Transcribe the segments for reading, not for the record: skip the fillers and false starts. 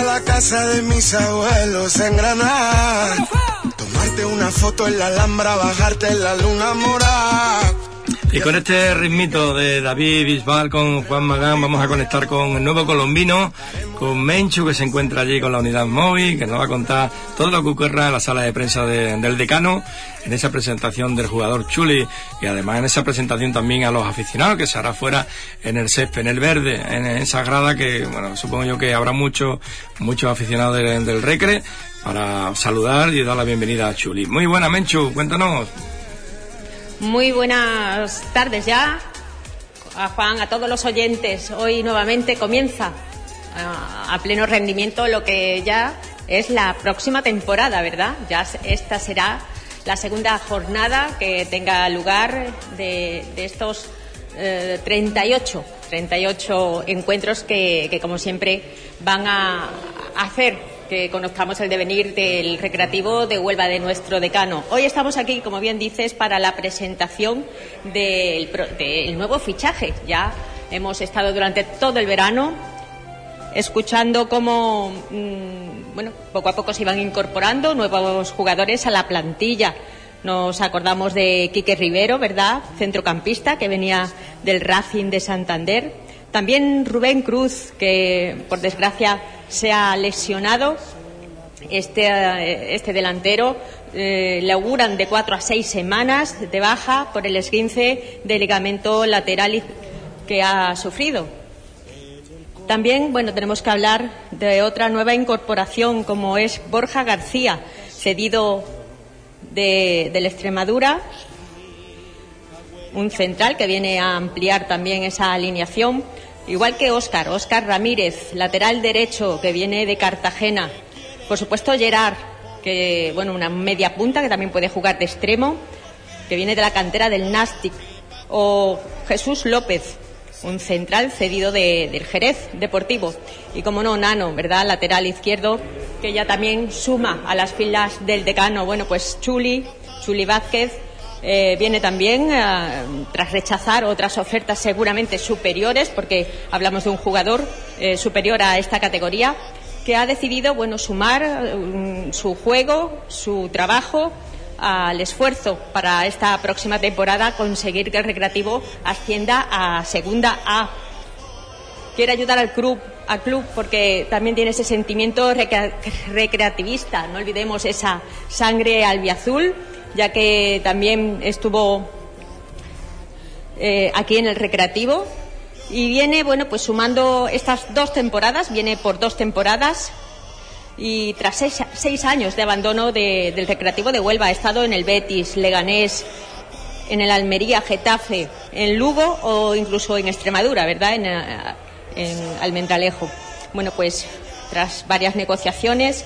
la casa de mis abuelos en Granada, tomarte una foto en la Alhambra, bajarte en la luna morada. Y con este ritmito de David Bisbal con Juan Magán vamos a conectar con el nuevo colombino, con Menchu, que se encuentra allí con la unidad móvil, que nos va a contar todo lo que ocurra en la sala de prensa del decano, en esa presentación del jugador Chuli, y además en esa presentación también a los aficionados, que se hará fuera en el césped, en el verde, en esa grada que, bueno, supongo yo que habrá muchos aficionados del Recre para saludar y dar la bienvenida a Chuli. Muy buena, Menchu, cuéntanos. Muy buenas tardes ya a Juan, a todos los oyentes. Hoy nuevamente comienza a pleno rendimiento lo que ya es la próxima temporada, ¿verdad? Ya esta será la segunda jornada que tenga lugar de estos 38 encuentros que como siempre van a hacer que conozcamos el devenir del Recreativo de Huelva, de nuestro decano. Hoy estamos aquí, como bien dices, para la presentación del nuevo fichaje. Ya hemos estado durante todo el verano escuchando cómo, poco a poco se iban incorporando nuevos jugadores a la plantilla. Nos acordamos de Quique Rivero, ¿verdad?, centrocampista, que venía del Racing de Santander. También Rubén Cruz, que por desgracia se ha lesionado. Este delantero le auguran de 4 a 6 semanas de baja por el esguince de ligamento lateral que ha sufrido. También, tenemos que hablar de otra nueva incorporación, como es Borja García, cedido del Extremadura, un central que viene a ampliar también esa alineación, igual que Óscar Ramírez, lateral derecho, que viene de Cartagena. Por supuesto, Gerard, que una media punta que también puede jugar de extremo, que viene de la cantera del Nàstic. O Jesús López, un central cedido del Jerez Deportivo. Y como no, Nano, ¿verdad?, lateral izquierdo, que ya también suma a las filas del decano. Chuli Vázquez viene también tras rechazar otras ofertas seguramente superiores, porque hablamos de un jugador superior a esta categoría, que ha decidido sumar su juego, su trabajo al esfuerzo para esta próxima temporada, conseguir que el Recreativo ascienda a Segunda A. Quiere ayudar al club porque también tiene ese sentimiento recreativista. No olvidemos esa sangre albiazul, ya que también estuvo aquí en el Recreativo, y viene sumando estas 2 temporadas, viene por 2 temporadas, y tras 6 años de abandono del Recreativo de Huelva ha estado en el Betis, Leganés, en el Almería, Getafe, en Lugo o incluso en Extremadura, ¿verdad?, en Almendralejo. Tras varias negociaciones,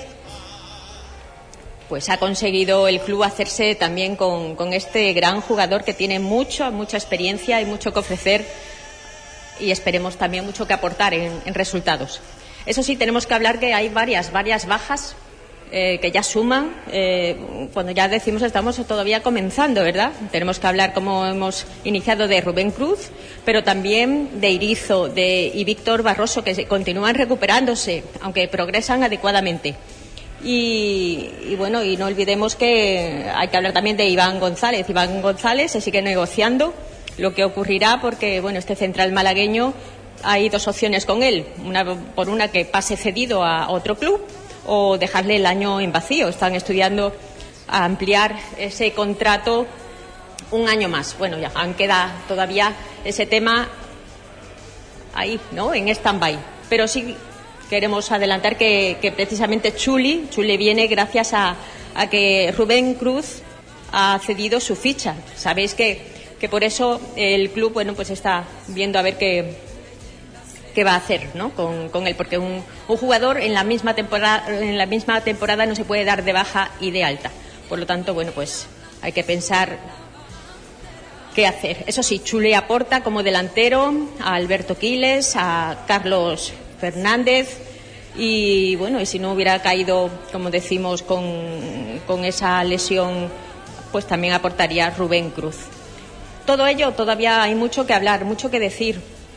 ha conseguido el club hacerse también con este gran jugador, que tiene mucha experiencia y mucho que ofrecer, y esperemos también mucho que aportar en resultados. Eso sí, tenemos que hablar que hay varias bajas que ya suman. Cuando ya decimos estamos todavía comenzando, ¿verdad? Tenemos que hablar, como hemos iniciado, de Rubén Cruz, pero también de Irizo y Víctor Barroso, que continúan recuperándose, aunque progresan adecuadamente. Y no olvidemos que hay que hablar también de Iván González. Iván González se sigue negociando lo que ocurrirá, porque este central malagueño, hay 2 opciones con él: una que pase cedido a otro club, o dejarle el año en vacío. Están estudiando a ampliar ese contrato un año más. Ya aún queda todavía ese tema ahí, ¿no?, en stand-by. Pero sí queremos adelantar que precisamente Chuli viene gracias a que Rubén Cruz ha cedido su ficha. Sabéis que por eso el club está viendo a ver qué va a hacer, ¿no?, con él, porque un jugador en la misma temporada no se puede dar de baja y de alta. Por lo tanto, hay que pensar qué hacer. Eso sí, Chuli aporta como delantero a Alberto Quiles, a Carlos Fernández, y si no hubiera caído, como decimos, con esa lesión, también aportaría Rubén Cruz. Todo ello, todavía hay mucho que hablar, mucho que decir.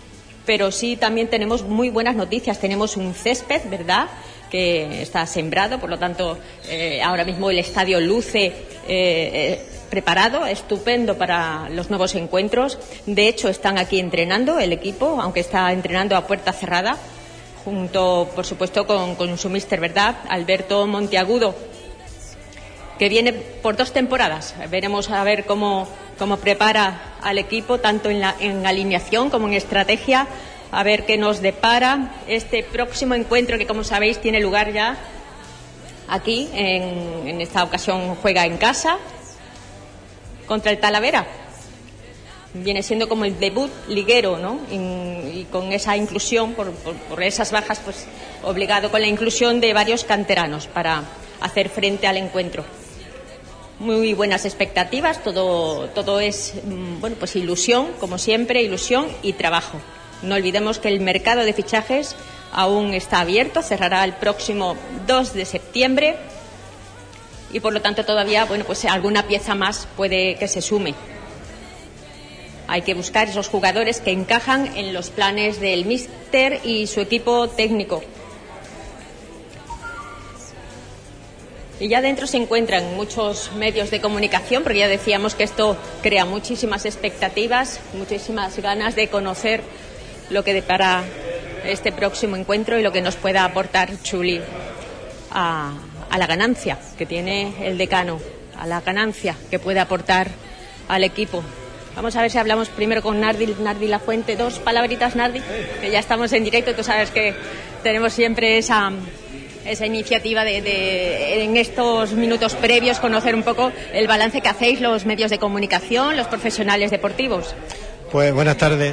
pero sí también tenemos muy buenas noticias. Tenemos un césped, ¿verdad?, que está sembrado, por lo tanto ahora mismo el estadio luce preparado, estupendo para los nuevos encuentros. De hecho, están aquí entrenando el equipo, aunque está entrenando a puerta cerrada, junto, por supuesto, con su míster, ¿verdad?, Alberto Monteagudo, que viene por 2 temporadas. Veremos a ver cómo prepara al equipo, tanto en alineación como en estrategia, a ver qué nos depara este próximo encuentro, que, como sabéis, tiene lugar ya aquí. En esta ocasión juega en casa contra el Talavera. Viene siendo como el debut liguero, ¿no? Y con esa inclusión, por esas bajas, pues obligado con la inclusión de varios canteranos para hacer frente al encuentro. Muy buenas expectativas, todo es, bueno, pues ilusión, como siempre, ilusión y trabajo. No olvidemos que el mercado de fichajes aún está abierto, cerrará el próximo 2 de septiembre y, por lo tanto, todavía, bueno, pues alguna pieza más puede que se sume. Hay que buscar esos jugadores que encajan en los planes del míster y su equipo técnico. Y ya dentro se encuentran muchos medios de comunicación, porque ya decíamos que esto crea muchísimas expectativas, muchísimas ganas de conocer lo que depara este próximo encuentro y lo que nos pueda aportar Chuli a la ganancia que tiene el decano, a la ganancia que puede aportar al equipo. Vamos a ver si hablamos primero con Nardi Lafuente. 2 palabritas, Nardi, que ya estamos en directo. Tú sabes que tenemos siempre esa iniciativa de en estos minutos previos conocer un poco el balance que hacéis los medios de comunicación, los profesionales deportivos. Pues buenas tardes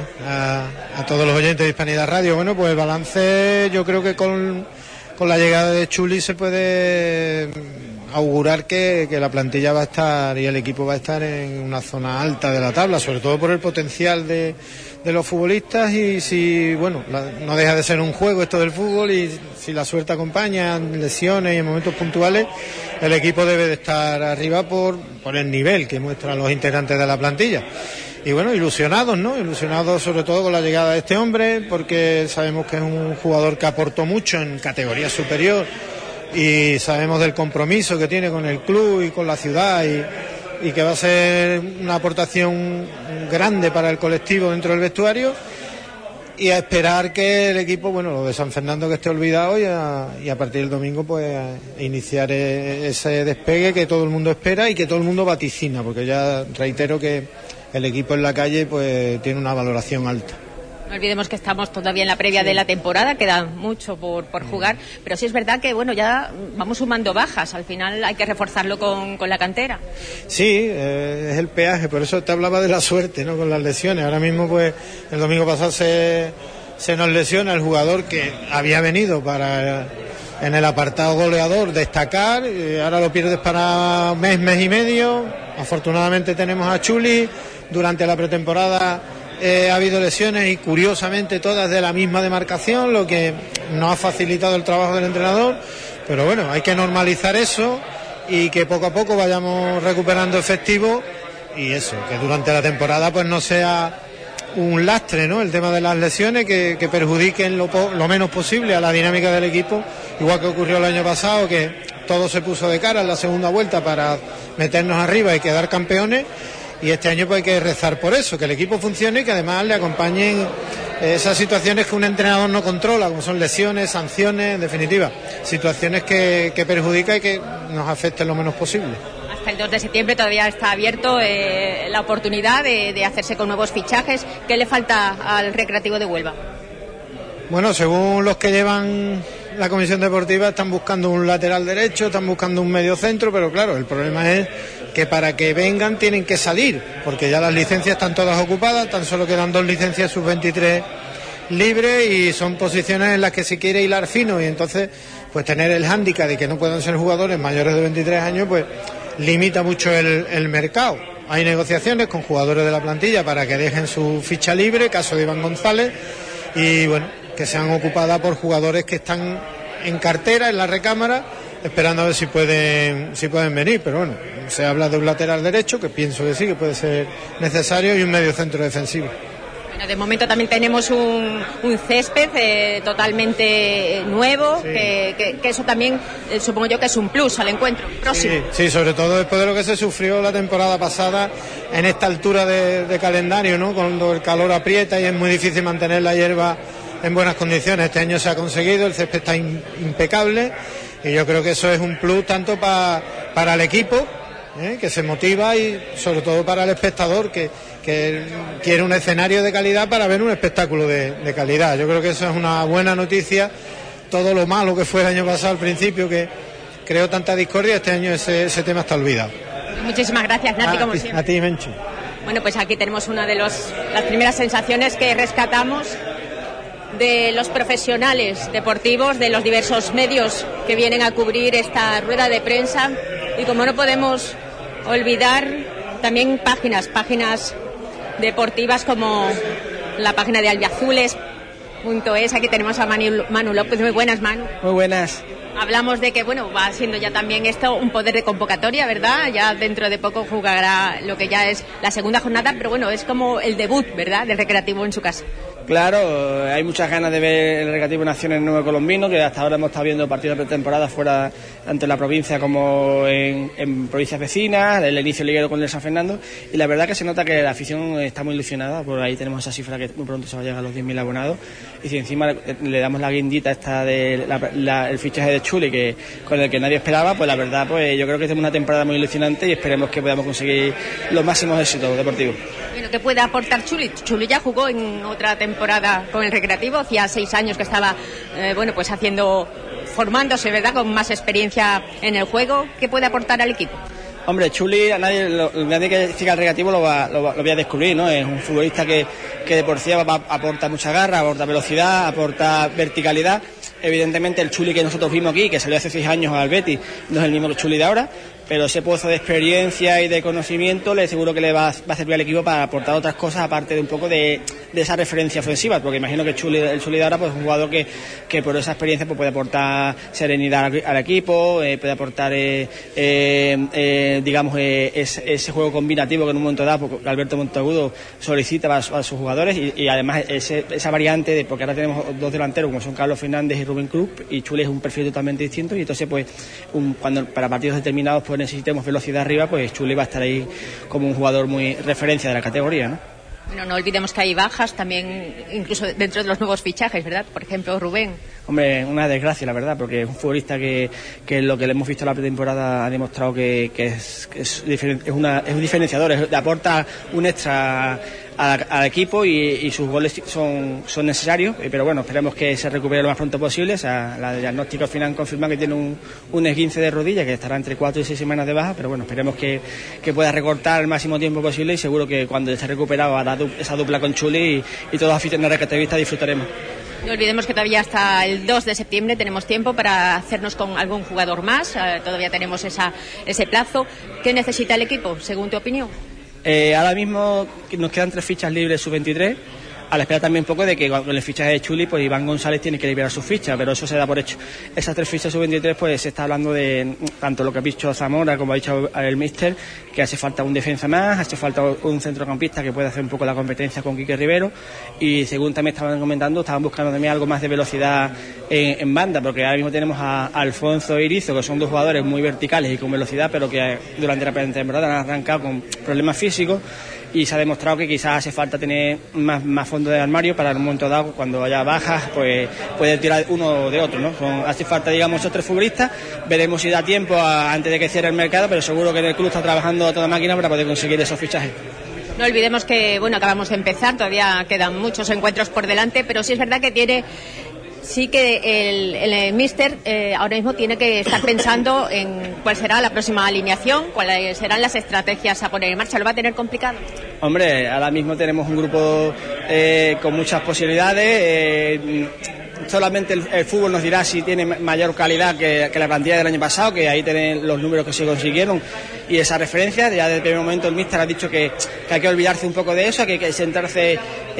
a todos los oyentes de Hispanidad Radio. Bueno, pues el balance, yo creo que con la llegada de Chuli se puede augurar que la plantilla va a estar y el equipo va a estar en una zona alta de la tabla, sobre todo por el potencial de los futbolistas, y si, bueno, no deja de ser un juego esto del fútbol, y si la suerte acompaña, lesiones y en momentos puntuales, el equipo debe de estar arriba por el nivel que muestran los integrantes de la plantilla. Y bueno, ilusionados, ¿no? Ilusionados sobre todo con la llegada de este hombre, porque sabemos que es un jugador que aportó mucho en categoría superior y sabemos del compromiso que tiene con el club y con la ciudad, y que va a ser una aportación grande para el colectivo dentro del vestuario, y a esperar que el equipo, bueno, lo de San Fernando que esté olvidado, y a partir del domingo pues iniciar ese despegue que todo el mundo espera y que todo el mundo vaticina, porque ya reitero que el equipo en la calle pues tiene una valoración alta. No olvidemos que estamos todavía en la previa de la temporada, queda mucho por jugar, pero sí es verdad que, bueno, ya vamos sumando bajas, al final hay que reforzarlo con la cantera. Sí, es el peaje, por eso te hablaba de la suerte, ¿no?, con las lesiones. Ahora mismo, pues, el domingo pasado se nos lesiona el jugador que había venido para, en el apartado goleador, destacar, ahora lo pierdes para mes y medio. Afortunadamente tenemos a Chuli. Durante la pretemporada ha habido lesiones, y curiosamente todas de la misma demarcación, lo que no ha facilitado el trabajo del entrenador, pero bueno, hay que normalizar eso y que poco a poco vayamos recuperando efectivo, y eso, que durante la temporada pues no sea un lastre, ¿no?, el tema de las lesiones, que perjudiquen lo menos posible a la dinámica del equipo, igual que ocurrió el año pasado, que todo se puso de cara en la segunda vuelta para meternos arriba y quedar campeones. Y este año pues hay que rezar por eso, que el equipo funcione y que además le acompañen esas situaciones que un entrenador no controla, como son lesiones, sanciones, en definitiva, situaciones que perjudican y que nos afecten lo menos posible. Hasta el 2 de septiembre todavía está abierto la oportunidad de hacerse con nuevos fichajes. ¿Qué le falta al Recreativo de Huelva? Bueno, según los que llevan la comisión deportiva, están buscando un lateral derecho, están buscando un medio centro, pero claro, el problema es que para que vengan tienen que salir, porque ya las licencias están todas ocupadas, tan solo quedan 2 licencias sub-23 libres, y son posiciones en las que se quiere hilar fino, y entonces pues tener el hándicap de que no puedan ser jugadores mayores de 23 años pues limita mucho el mercado. Hay negociaciones con jugadores de la plantilla para que dejen su ficha libre, caso de Iván González, y bueno, que sean ocupadas por jugadores que están en cartera, en la recámara, esperando a ver si pueden venir. Pero bueno, se habla de un lateral derecho, que pienso que sí, que puede ser necesario, y un medio centro defensivo. Bueno, de momento también tenemos un césped totalmente nuevo, sí. que eso también supongo yo que es un plus al encuentro próximo. Sí, sobre todo después de lo que se sufrió la temporada pasada en esta altura de calendario, ¿no? Cuando el calor aprieta y es muy difícil mantener la hierba en buenas condiciones. Este año se ha conseguido, el césped está impecable y yo creo que eso es un plus tanto para el equipo, que se motiva, y sobre todo para el espectador que quiere un escenario de calidad para ver un espectáculo de calidad. Yo creo que eso es una buena noticia. Todo lo malo que fue el año pasado al principio, que creó tanta discordia, este año ese tema está olvidado. Muchísimas gracias, Nati, como siempre. A ti, Menchu. Bueno, pues aquí tenemos una de las primeras sensaciones que rescatamos de los profesionales deportivos, de los diversos medios que vienen a cubrir esta rueda de prensa, y como no podemos olvidar también páginas deportivas como la página de albiazules.es. Aquí tenemos a Manu López. Muy buenas, Manu. Muy buenas. Hablamos de que, bueno, va siendo ya también esto un poder de convocatoria, ¿verdad? Ya dentro de poco jugará lo que ya es la segunda jornada, pero bueno, es como el debut, ¿verdad?, del Recreativo en su casa. Claro, hay muchas ganas de ver el Recreativo Naciones Nuevo Colombino, que hasta ahora hemos estado viendo partidos de pretemporada fuera, tanto en la provincia como en provincias vecinas, el inicio liguero con el San Fernando, y la verdad que se nota que la afición está muy ilusionada. Por ahí tenemos esa cifra que muy pronto se va a llegar a los 10.000 abonados, y si encima le damos la guindita esta el fichaje de Chuli, que con el que nadie esperaba, pues la verdad, pues yo creo que tenemos una temporada muy ilusionante y esperemos que podamos conseguir los máximos éxitos deportivos. Bueno, ¿qué puede aportar Chuli? Chuli ya jugó en otra temporada con el Recreativo, hacía 6 años que estaba, pues formándose, ¿verdad?, con más experiencia en el juego. ¿Qué puede aportar al equipo? Hombre, Chuli, nadie que siga el Recreativo lo voy a descubrir, ¿no? Es un futbolista que de por sí aporta mucha garra, aporta velocidad, aporta verticalidad. Evidentemente el Chuli que nosotros vimos aquí, que salió hace 6 años al Betis, no es el mismo que el Chuli de ahora, pero ese pozo de experiencia y de conocimiento le seguro que le va a servir al equipo para aportar otras cosas, aparte de un poco de esa referencia ofensiva, porque imagino que el Chuli de ahora pues es un jugador que por esa experiencia pues puede aportar serenidad al equipo, puede aportar ese juego combinativo que en un momento dado porque Alberto Monteagudo solicita a sus jugadores, y además esa variante porque ahora tenemos 2 delanteros como son Carlos Fernández y Rubén Cruz, y Chuli es un perfil totalmente distinto, y entonces pues cuando para partidos determinados pues necesitemos velocidad arriba, pues Chuli va a estar ahí como un jugador muy referencia de la categoría, ¿no? Bueno, no olvidemos que hay bajas también, incluso dentro de los nuevos fichajes, ¿verdad? Por ejemplo, Rubén. Hombre, una desgracia, la verdad, porque es un futbolista que lo que le hemos visto en la pretemporada ha demostrado que es un diferenciador, aporta un extra al equipo, y sus goles son necesarios, pero bueno, esperemos que se recupere lo más pronto posible. O sea, la diagnóstico final confirma que tiene un esguince de rodilla, que estará entre 4 y 6 semanas de baja, pero bueno, esperemos que pueda recortar el máximo tiempo posible, y seguro que cuando esté recuperado hará esa dupla con Chuli, y todos los aficionados recreativistas disfrutaremos. No olvidemos que todavía hasta el 2 de septiembre tenemos tiempo para hacernos con algún jugador más, todavía tenemos ese plazo. ¿Qué necesita el equipo, según tu opinión? Ahora mismo nos quedan 3 fichas libres sub-23, a la espera también un poco de que con el fichaje de Chuli, pues Iván González tiene que liberar sus fichas, pero eso se da por hecho. Esas 3 fichas sub-23, pues se está hablando de tanto lo que ha dicho Zamora como ha dicho el míster, que hace falta un defensa más, hace falta un centrocampista que pueda hacer un poco la competencia con Quique Rivero, y según también estaban comentando, estaban buscando también algo más de velocidad en banda, porque ahora mismo tenemos a Alfonso e Irizo, que son 2 jugadores muy verticales y con velocidad, pero que durante la pretemporada han arrancado con problemas físicos, y se ha demostrado que quizás hace falta tener más fondo de armario para en un momento dado, cuando haya bajas, pues poder tirar uno de otro, ¿no? Hace falta, digamos, esos 3 futbolistas. Veremos si da tiempo antes de que cierre el mercado, pero seguro que el club está trabajando a toda máquina para poder conseguir esos fichajes. No olvidemos que, acabamos de empezar, todavía quedan muchos encuentros por delante, pero sí es verdad que sí que el míster ahora mismo tiene que estar pensando en cuál será la próxima alineación, cuáles serán las estrategias a poner en marcha. ¿Lo va a tener complicado? Hombre, ahora mismo tenemos un grupo con muchas posibilidades. Solamente el fútbol nos dirá si tiene mayor calidad que la plantilla del año pasado, que ahí tienen los números que se consiguieron y esa referencia. Ya desde el primer momento el míster ha dicho que hay que olvidarse un poco de eso, que hay que centrarse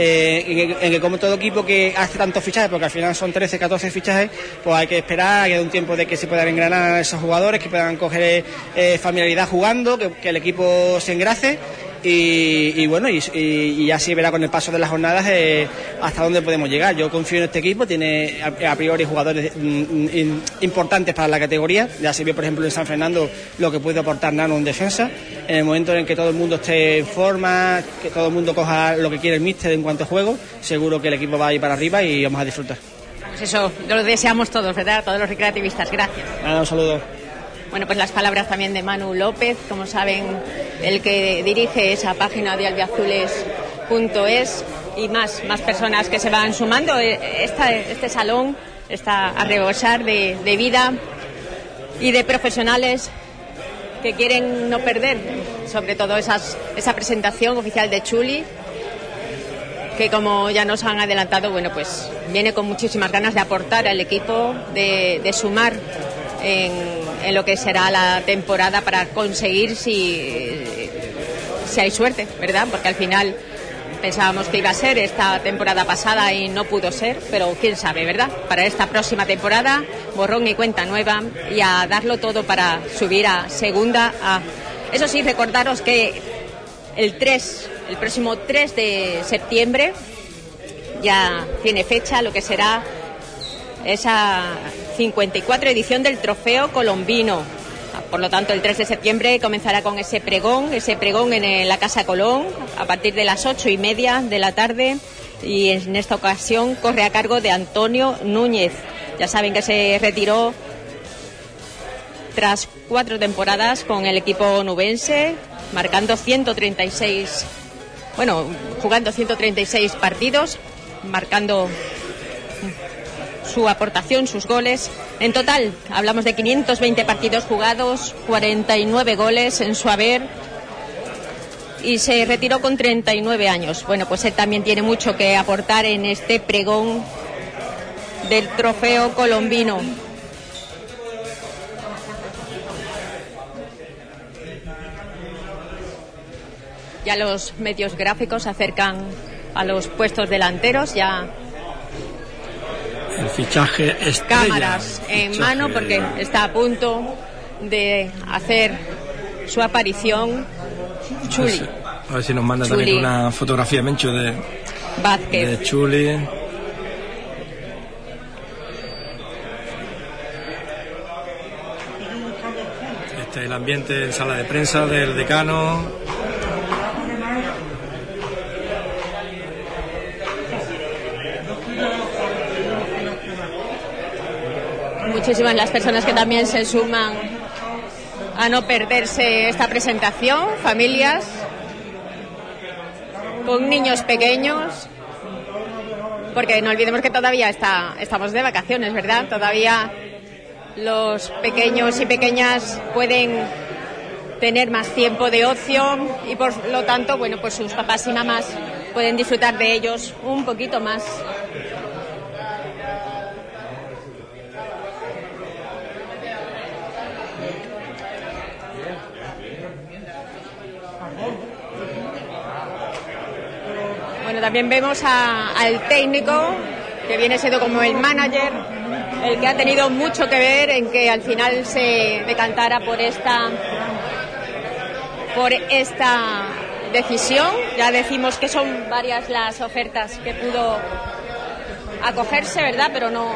en que como todo equipo que hace tantos fichajes, porque al final son 13, 14 fichajes, pues hay que esperar, que dé un tiempo de que se puedan engranar esos jugadores, que puedan coger familiaridad jugando, que el equipo se engrase. Y bueno, y ya se verá con el paso de las jornadas hasta dónde podemos llegar. Yo confío en este equipo, tiene a priori jugadores importantes para la categoría. Ya se vio, por ejemplo, en San Fernando lo que puede aportar Nano en defensa. En el momento en que todo el mundo esté en forma, que todo el mundo coja lo que quiere el míster en cuanto a juego, seguro que el equipo va a ir para arriba y vamos a disfrutar. Pues eso, lo deseamos todos, ¿verdad? Todos los recreativistas. Gracias. Un saludo. Bueno, pues las palabras también de Manu López, como saben, el que dirige esa página de albiazules.es, y más personas que se van sumando. Este salón está a rebosar de vida y de profesionales que quieren no perder, sobre todo esa presentación oficial de Chuli, que como ya nos han adelantado, bueno, pues viene con muchísimas ganas de aportar al equipo, de sumar en lo que será la temporada para conseguir si hay suerte, ¿verdad? Porque al final pensábamos que iba a ser esta temporada pasada y no pudo ser, pero quién sabe, ¿verdad? Para esta próxima temporada, borrón y cuenta nueva, y a darlo todo para subir a segunda A. Eso sí, recordaros que el próximo 3 de septiembre ya tiene fecha lo que será esa 54 edición del Trofeo Colombino. Por lo tanto, el 3 de septiembre comenzará con ese pregón en la Casa Colón a partir de las 8:30 de la tarde, y en esta ocasión corre a cargo de Antonio Núñez. Ya saben que se retiró tras 4 temporadas con el equipo nubense, jugando 136 partidos, marcando su aportación, sus goles. En total, hablamos de 520 partidos jugados, 49 goles en su haber, y se retiró con 39 años. Bueno, pues él también tiene mucho que aportar en este pregón del Trofeo Colombino. Ya los medios gráficos se acercan a los puestos delanteros, ya el fichaje estrella. Cámaras en mano, porque está a punto de hacer su aparición Chuli. A ver si nos manda Chuli. También una fotografía, Mencho, de Vázquez. De Chuli. Este es el ambiente en sala de prensa del decano. Muchísimas las personas que también se suman a no perderse esta presentación, familias con niños pequeños, porque no olvidemos que todavía estamos de vacaciones, ¿verdad? Todavía los pequeños y pequeñas pueden tener más tiempo de ocio y por lo tanto, bueno, pues sus papás y mamás pueden disfrutar de ellos un poquito más. Bueno, también vemos al técnico, que viene siendo como el manager, el que ha tenido mucho que ver en que al final se decantara por esta decisión. Ya decimos que son varias las ofertas que pudo acogerse, ¿verdad? Pero no.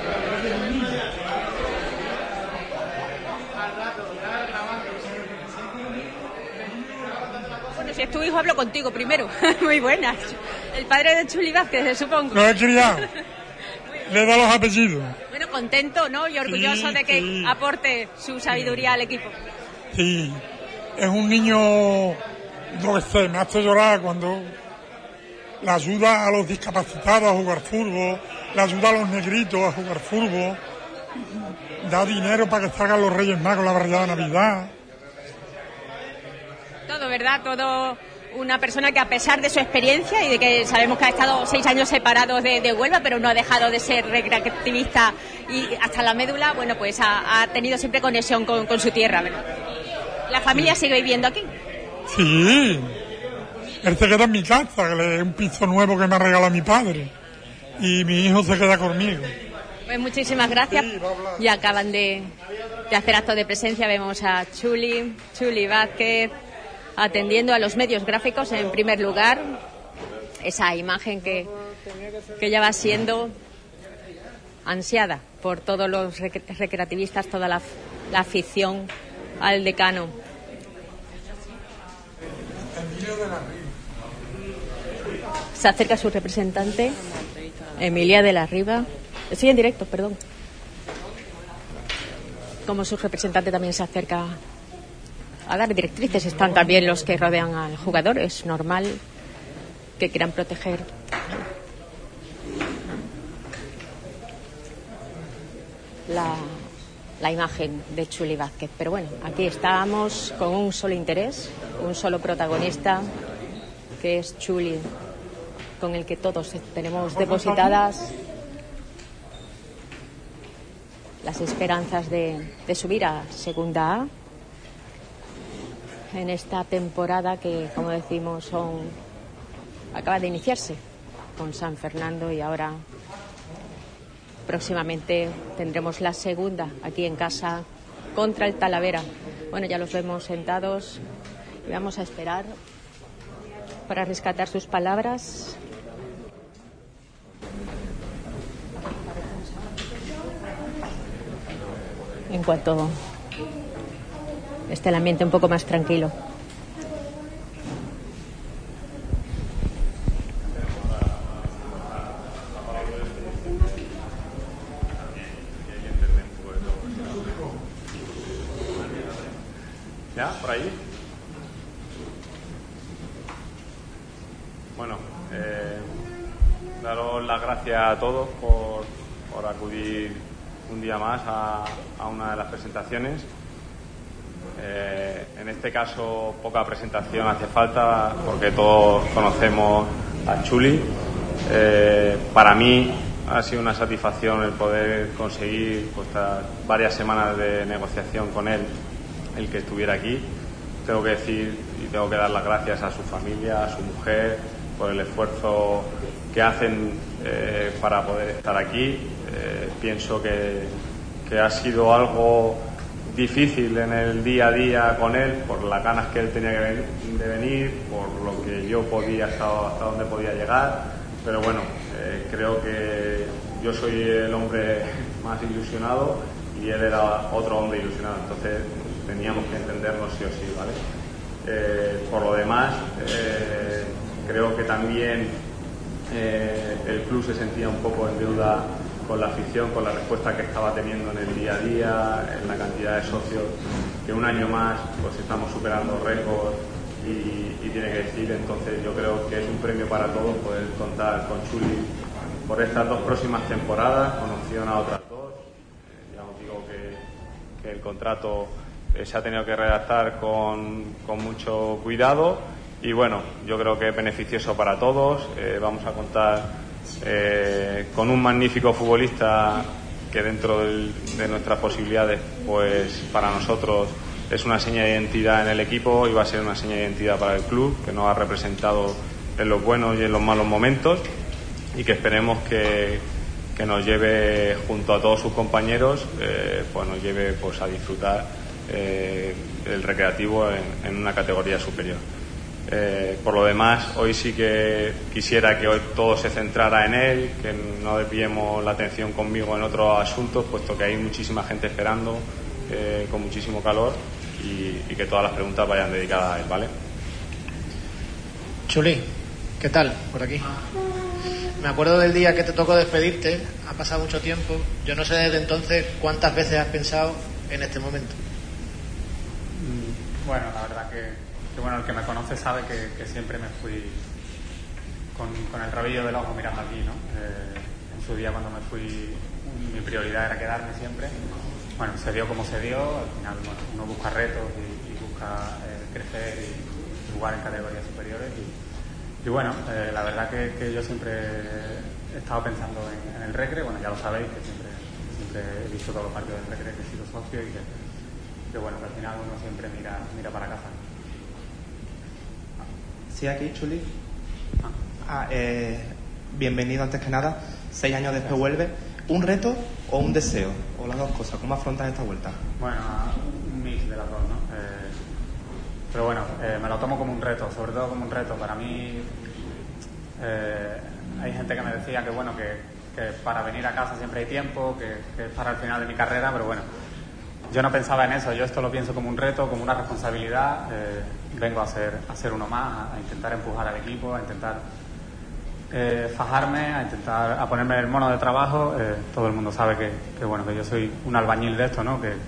Bueno, si es tu hijo, hablo contigo primero. Muy buenas. El padre de Chuli Vázquez, supongo. Lo he criado. Le da los apellidos. Bueno, contento, ¿no? Y orgulloso de que aporte su sabiduría al equipo. Sí, es un niño, no sé, me hace llorar cuando le ayuda a los discapacitados a jugar fútbol, le ayuda a los negritos a jugar fútbol, da dinero para que salgan los Reyes Magos la barriada de Navidad. Todo, ¿verdad? Todo una persona que, a pesar de su experiencia y de que sabemos que ha estado 6 años separados de Huelva, pero no ha dejado de ser recreativista y hasta la médula, bueno, pues ha tenido siempre conexión con su tierra, ¿verdad? ¿La familia sigue viviendo aquí? Sí. Él se queda en mi casa, que es un piso nuevo que me ha regalado mi padre. Y mi hijo se queda conmigo. Pues muchísimas gracias. Sí, ya acaban de hacer acto de presencia. Vemos a Chuli Vázquez, atendiendo a los medios gráficos en primer lugar. Esa imagen que ya va siendo ansiada por todos los recreativistas, toda la afición al Decano. Se acerca su representante, Emilia de la Riva. Estoy en directo, perdón. Como su representante también se acerca a dar directrices, están también los que rodean al jugador. Es normal que quieran proteger la imagen de Chuli Vázquez. Pero bueno, aquí estamos con un solo interés, un solo protagonista, que es Chuli, con el que todos tenemos depositadas las esperanzas de subir a Segunda A en esta temporada que, como decimos, acaba de iniciarse con San Fernando, y ahora próximamente tendremos la segunda aquí en casa contra el Talavera. Bueno, ya los vemos sentados y vamos a esperar para rescatar sus palabras. En cuanto esté el ambiente un poco más tranquilo. ¿Ya? ¿Por ahí? Bueno, daros las gracias a todos por acudir un día más a una de las presentaciones. En este caso, poca presentación hace falta porque todos conocemos a Chuli. Para mí ha sido una satisfacción el poder conseguir, pues, varias semanas de negociación con él, el que estuviera aquí. Tengo que decir y tengo que dar las gracias a su familia, a su mujer, por el esfuerzo que hacen para poder estar aquí. Pienso que ha sido algo difícil en el día a día con él, por las ganas que él tenía de venir, por lo que yo podía, hasta donde podía llegar, pero bueno, creo que yo soy el hombre más ilusionado y él era otro hombre ilusionado, entonces teníamos que entendernos sí o sí, ¿vale? Por lo demás, creo que también el club se sentía un poco en deuda con la afición, con la respuesta que estaba teniendo en el día a día, en la cantidad de socios, que un año más pues estamos superando récords y tiene que decir. Entonces yo creo que es un premio para todos poder contar con Chuli por estas dos próximas temporadas, con opción a otras dos. Ya os digo que el contrato se ha tenido que redactar con mucho cuidado y bueno, yo creo que es beneficioso para todos. Vamos a contar con un magnífico futbolista que dentro de nuestras posibilidades, pues para nosotros es una seña de identidad en el equipo y va a ser una seña de identidad para el club, que nos ha representado en los buenos y en los malos momentos y que esperemos que nos lleve junto a todos sus compañeros, pues nos lleve pues a disfrutar el recreativo en una categoría superior. Por lo demás, hoy sí que quisiera que hoy todo se centrara en él, que no desviemos la atención conmigo en otros asuntos, puesto que hay muchísima gente esperando con muchísimo calor y que todas las preguntas vayan dedicadas a él, ¿vale? Chuli, ¿qué tal por aquí? Me acuerdo del día que te tocó despedirte, ha pasado mucho tiempo, yo no sé desde entonces cuántas veces has pensado en este momento. Bueno, la verdad que bueno, el que me conoce sabe que siempre me fui con el rabillo del ojo mirando aquí, ¿no? En su día cuando me fui, mi prioridad era quedarme siempre. Bueno, se dio como se dio, al final bueno, uno busca retos y busca crecer y jugar en categorías superiores y bueno, la verdad que yo siempre he estado pensando en el Recre. Bueno, ya lo sabéis, que siempre he visto todos los partidos del Recre, que he sido socio y que bueno, que al final uno siempre mira para casa. Sí, aquí, Chuli. Bienvenido antes que nada. 6 años después vuelve. ¿Un reto o un deseo? ¿O las dos cosas? ¿Cómo afrontas esta vuelta? Bueno, un mix de las dos, ¿no? bueno, me lo tomo como un reto, sobre todo como un reto. Para mí hay gente que me decía que bueno, que para venir a casa siempre hay tiempo, que es para el final de mi carrera, pero bueno, yo no pensaba en eso. Yo esto lo pienso como un reto, como una responsabilidad. Vengo a ser uno más, a intentar empujar al equipo, a intentar fajarme, a ponerme el mono de trabajo. Todo el mundo sabe que bueno, que yo soy un albañil de esto, ¿no? Que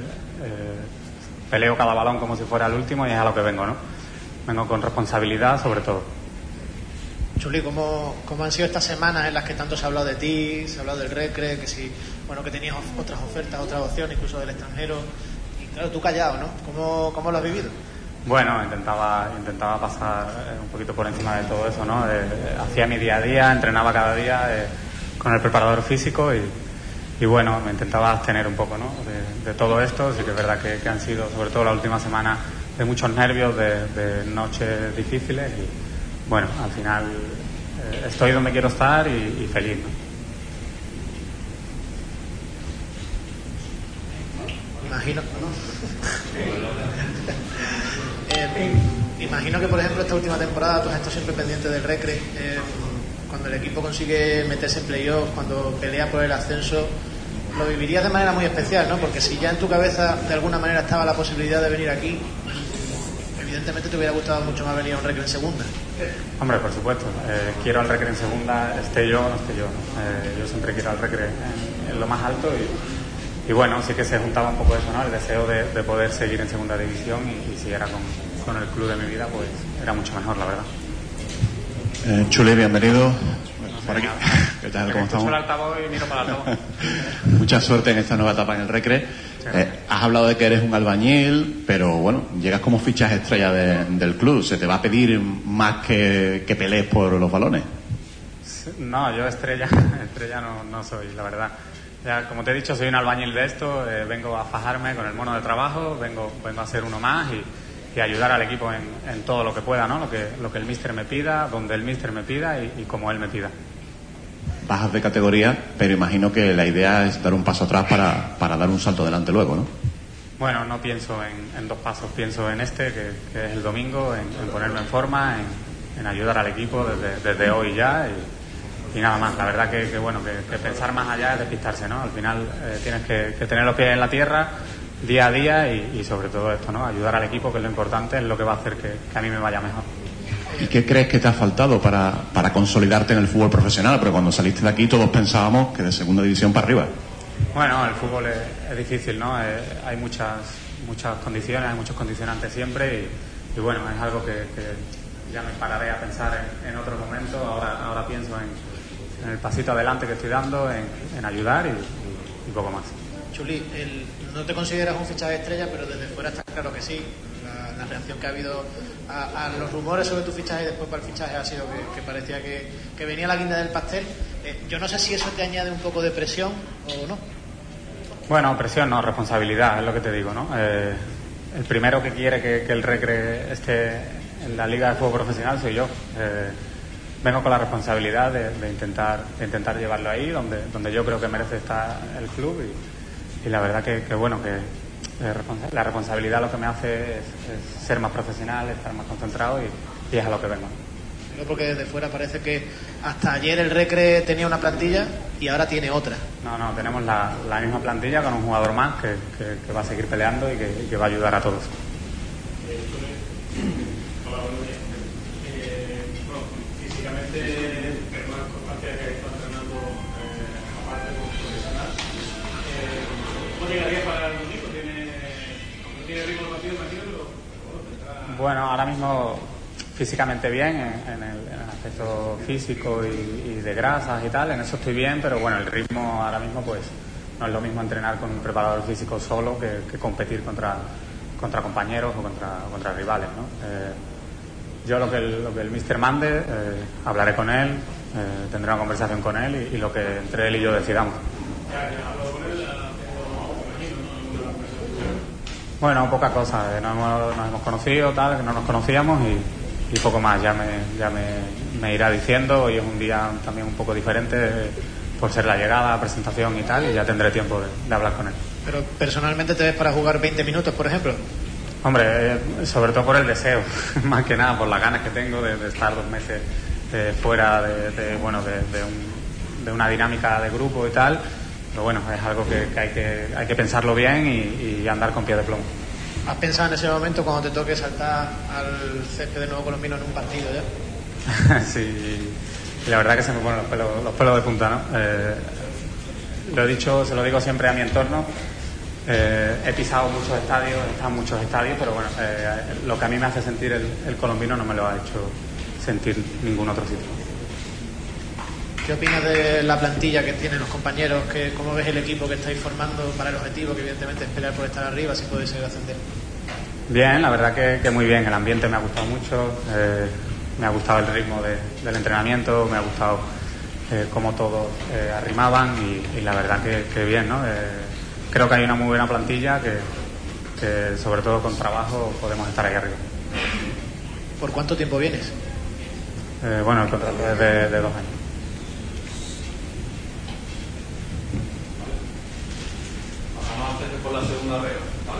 peleo cada balón como si fuera el último y es a lo que vengo, ¿no? Vengo con responsabilidad sobre todo. Chuli, ¿cómo han sido estas semanas en las que tanto se ha hablado de ti, se ha hablado del Recre, que si, bueno, que tenías otras ofertas, otras opciones, incluso del extranjero, y claro, tú callado, ¿no? ¿Cómo lo has vivido? Bueno, intentaba pasar un poquito por encima de todo eso, ¿no? Hacía mi día a día, entrenaba cada día con el preparador físico y bueno, me intentaba abstener un poco, ¿no? de todo esto. Sí que es verdad que han sido, sobre todo la última semana, de muchos nervios, de noches difíciles y bueno, al final estoy donde quiero estar y feliz, ¿no? Imagino que, por ejemplo, esta última temporada tú has estado siempre pendiente del Recre. Cuando el equipo consigue meterse en playoff, cuando pelea por el ascenso, lo vivirías de manera muy especial, ¿no? Porque si ya en tu cabeza de alguna manera estaba la posibilidad de venir aquí, evidentemente te hubiera gustado mucho más venir a un Recre en segunda. Hombre, por supuesto. Quiero al Recre en segunda, esté yo o no esté yo, ¿no? Yo siempre quiero al Recre en lo más alto y bueno, sí que se juntaba un poco eso, ¿no? El deseo de poder seguir en segunda división y si era con el club de mi vida, pues era mucho mejor, la verdad. Chuli, bienvenido. Por aquí. ¿Qué tal? ¿Cómo estamos? El altavoz y miro para el altavoz. Mucha suerte en esta nueva etapa en el Recre. Sí. Has hablado de que eres un albañil, pero bueno, llegas como fichaje estrella del club. ¿Se te va a pedir más que pelees por los balones? No, yo estrella no soy, la verdad. Ya, como te he dicho, soy un albañil de esto. Vengo a fajarme con el mono de trabajo, vengo a ser uno más y ayudar al equipo en todo lo que pueda, ¿no? Lo que el míster me pida, donde el míster me pida y como él me pida. Bajas de categoría, pero imagino que la idea es dar un paso atrás para dar un salto adelante luego, ¿no? Bueno, no pienso en dos pasos, pienso en que es el domingo, en ponerme en forma, en ayudar al equipo desde hoy ya y nada más. La verdad que bueno, que pensar más allá es despistarse, ¿no? Al final tienes que tener los pies en la tierra día a día y sobre todo esto, ¿no? Ayudar al equipo, que es lo importante, es lo que va a hacer que a mí me vaya mejor. ¿Y qué crees que te ha faltado para consolidarte en el fútbol profesional? Porque cuando saliste de aquí todos pensábamos que de segunda división para arriba. Bueno, el fútbol es difícil, ¿no? Hay muchas condiciones, hay muchos condicionantes siempre y bueno, es algo que ya me pararé a pensar en otro momento. Ahora pienso en el pasito adelante que estoy dando, en ayudar y poco más. Chuli, no te consideras un fichaje estrella, pero desde fuera está claro que sí. La reacción que ha habido a los rumores sobre tu fichaje y después para el fichaje ha sido que parecía que venía la guinda del pastel. Yo no sé si eso te añade un poco de presión o no. Bueno, presión no, responsabilidad, es lo que te digo, ¿no? El primero que quiere que el Recre esté en la Liga de Fútbol Profesional soy yo. Vengo con la responsabilidad de intentar llevarlo ahí donde yo creo que merece estar el club y la verdad que bueno, que la responsabilidad lo que me hace es ser más profesional, estar más concentrado y es a lo que vengo. Porque desde fuera parece que hasta ayer el Recre tenía una plantilla y ahora tiene otra. No, tenemos la misma plantilla con un jugador más que va a seguir peleando y que va a ayudar a todos. Físicamente, pero más constancia que está entrenando aparte como profesional. ¿Cómo llegaría para el domingo? ¿No tiene ritmo de partido, imagino? Bueno, ahora mismo físicamente bien, en el aspecto físico y de grasas y tal, en eso estoy bien, pero bueno, el ritmo ahora mismo pues no es lo mismo entrenar con un preparador físico solo que competir contra compañeros o contra rivales, ¿no? Yo lo que el míster mande, hablaré con él, tendré una conversación con él y lo que entre él y yo decidamos. Bueno, poca cosa, nos hemos conocido, tal, que no nos conocíamos y poco más, ya me irá diciendo. Hoy es un día también un poco diferente por ser la llegada, la presentación y tal, y ya tendré tiempo de hablar con él. Pero personalmente te ves para jugar 20 minutos, por ejemplo. Hombre, sobre todo por el deseo, más que nada por las ganas que tengo de estar 2 meses fuera de una dinámica de grupo y tal. Pero bueno, es algo que hay que pensarlo bien y andar con pie de plomo. ¿Has pensado en ese momento cuando te toque saltar al césped de Nuevo Colombino en un partido ya? Sí, y la verdad que se me ponen los pelos de punta, ¿no? Lo he dicho, se lo digo siempre a mi entorno. He pisado muchos estadios, he estado en muchos estadios, pero bueno, lo que a mí me hace sentir el colombino no me lo ha hecho sentir ningún otro sitio. ¿Qué opinas de la plantilla que tienen los compañeros? ¿Cómo ves el equipo que estáis formando para el objetivo, que evidentemente es pelear por estar arriba, si puede ser ascender? Bien, la verdad que muy bien. El ambiente me ha gustado mucho, me ha gustado el ritmo del entrenamiento, me ha gustado cómo todos arrimaban y la verdad que bien, ¿no? Creo que hay una muy buena plantilla que sobre todo con trabajo podemos estar ahí arriba. ¿Por cuánto tiempo vienes? Bueno, el contrato es de 2 años. Por la segunda regla.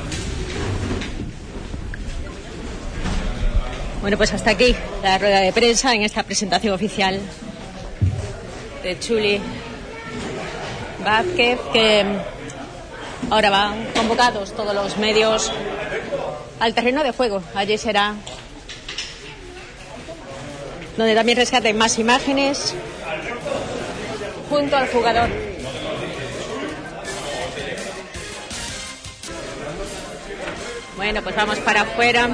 Bueno, pues hasta aquí la rueda de prensa en esta presentación oficial de Chuli Vázquez, que ahora van convocados todos los medios al terreno de juego. Allí será donde también rescaten más imágenes junto al jugador. Bueno, pues vamos para afuera.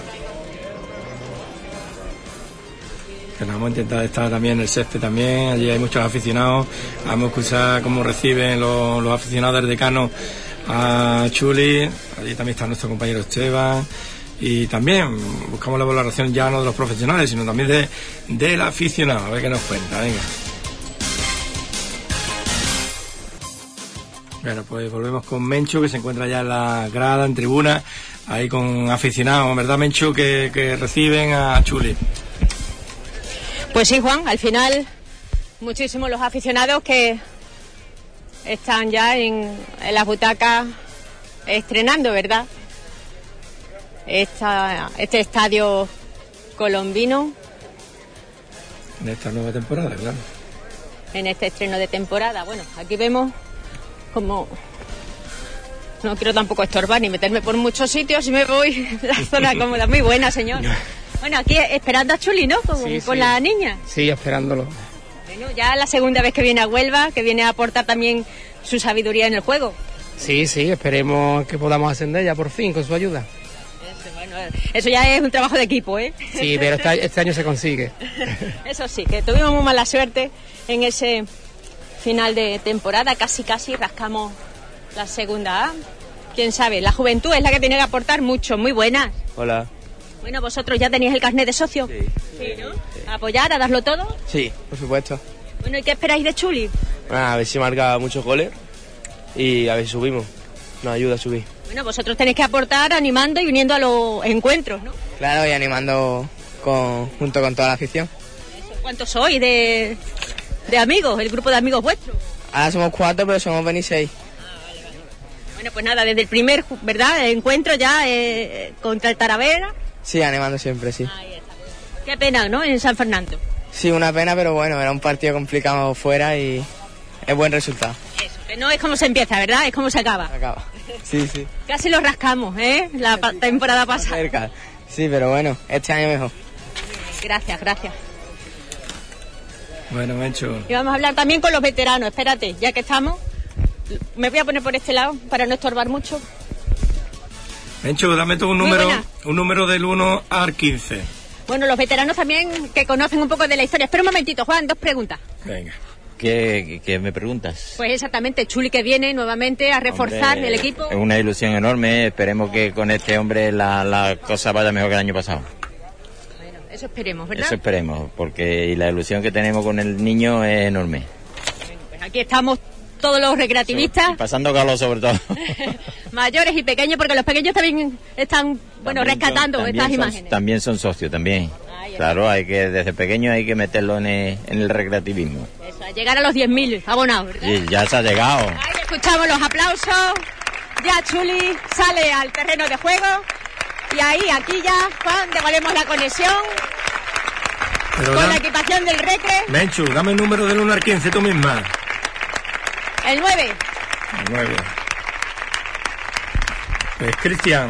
Que nos hemos intentado estar también en el césped también. Allí hay muchos aficionados. Vamos a escuchar cómo reciben los aficionados del Decano a Chuli. Allí también está nuestro compañero Esteban. Y también buscamos la valoración ya no de los profesionales, sino también del aficionado. A ver qué nos cuenta, venga. Bueno, pues volvemos con Menchu, que se encuentra ya en la grada, en tribuna, ahí con aficionados, ¿verdad, Menchu? Que reciben a Chuli. Pues sí, Juan, al final muchísimos los aficionados que están ya en las butacas estrenando, ¿verdad? Este estadio colombino. En esta nueva temporada, claro. En este estreno de temporada. Bueno, aquí vemos como... No quiero tampoco estorbar ni meterme por muchos sitios y me voy a la zona cómoda. Muy buena, señor. Bueno, aquí esperando a Chuli, ¿no? Con la niña. Sí, esperándolo. Bueno, ya la segunda vez que viene a Huelva, que viene a aportar también su sabiduría en el juego. Sí, esperemos que podamos ascender ya por fin con su ayuda. Eso ya es un trabajo de equipo, ¿eh? Sí, pero este año se consigue. Eso sí, que tuvimos muy mala suerte en ese final de temporada, casi rascamos la segunda A. Quién sabe, la juventud es la que tiene que aportar mucho. Muy buenas. Hola. Bueno, vosotros ya tenéis el carnet de socio. Sí, ¿no? ¿A apoyar, a darlo todo? Sí, por supuesto. Bueno, ¿y qué esperáis de Chuli? Bueno, a ver si marca muchos goles y a ver si subimos. Nos ayuda a subir. Bueno, vosotros tenéis que aportar animando y viniendo a los encuentros, ¿no? Claro, y animando junto con toda la afición. ¿Cuántos sois de amigos, el grupo de amigos vuestros? Ahora somos 4, pero somos 26. Bueno, pues nada, desde el primer, ¿verdad?, encuentro ya contra el Talavera. Sí, animando siempre, sí. Ahí está. Qué pena, ¿no?, en San Fernando. Sí, una pena, pero bueno, era un partido complicado fuera y es buen resultado. Eso, que no es como se empieza, ¿verdad?, es como se acaba. Sí. Casi lo rascamos, ¿eh?, la temporada pasada. Cerca. Sí, pero bueno, este año mejor. Gracias. Bueno, Mencho. Y vamos a hablar también con los veteranos, espérate, ya que estamos. Me voy a poner por este lado para no estorbar mucho. Mencho, dame tú un número del 1 al 15. Bueno, los veteranos también que conocen un poco de la historia. Espera un momentito, Juan, 2 preguntas. Venga. ¿Qué me preguntas? Pues exactamente, Chuli que viene nuevamente a reforzar el equipo. Es una ilusión enorme, esperemos que con este hombre la cosa vaya mejor que el año pasado. Bueno, eso esperemos, ¿verdad? Eso esperemos, porque la ilusión que tenemos con el niño es enorme. Bueno, pues aquí estamos todos los recreativistas. Y pasando calor sobre todo. Mayores y pequeños, porque los pequeños también están, rescatando estas imágenes. También son socios, también. Claro, desde pequeños hay que meterlo en el recreativismo. Eso, a llegar a los 10.000 abonados, ¿verdad? Sí, ya se ha llegado. Ahí escuchamos los aplausos. Ya Chuli sale al terreno de juego Y ahí, aquí ya, Juan, devolvemos la conexión. Pero con la equipación del Recre. Menchu, dame el número del 1 al 15 tú misma. El 9. El 9. Pues Cristian.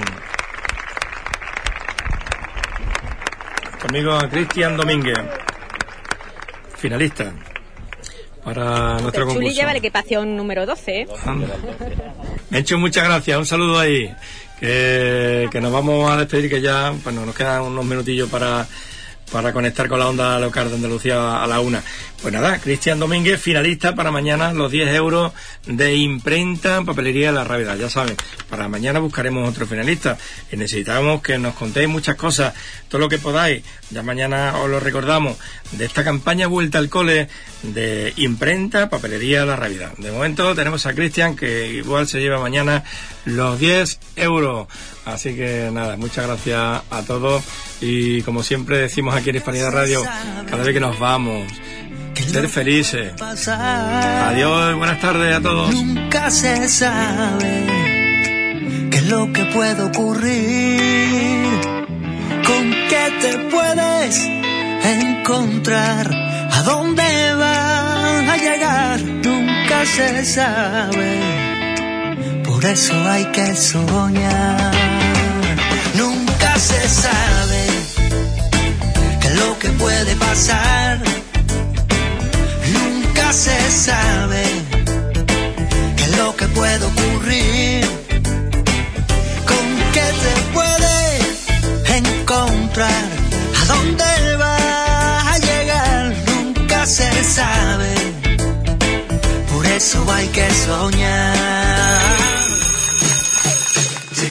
Conmigo Cristian Domínguez. Finalista. Para nuestro concurso. Chuli lleva la equipación número 12, ¿eh? Menchu, muchas gracias. Un saludo ahí. Que nos vamos a despedir, que ya nos quedan unos minutillos para conectar con la onda local de Andalucía a la 1. Pues nada, Cristian Domínguez, finalista para mañana, los 10 euros de imprenta, papelería de la Rábida. Ya saben, para mañana buscaremos otro finalista y necesitamos que nos contéis muchas cosas, todo lo que podáis. Ya mañana os lo recordamos, de esta campaña Vuelta al Cole de imprenta, papelería de la Rábida. De momento tenemos a Cristian, que igual se lleva mañana los 10 euros. Así que nada, muchas gracias a todos y como siempre decimos aquí en Hispanidad Radio, cada vez que nos vamos, ser felices. Adiós y buenas tardes a todos. Nunca se sabe qué es lo que puede ocurrir, con qué te puedes encontrar, a dónde vas a llegar, nunca se sabe, por eso hay que soñar. Nunca se sabe qué es lo que puede pasar, nunca se sabe qué es lo que puede ocurrir, con qué te puede encontrar, a dónde vas a llegar, nunca se sabe, por eso hay que soñar.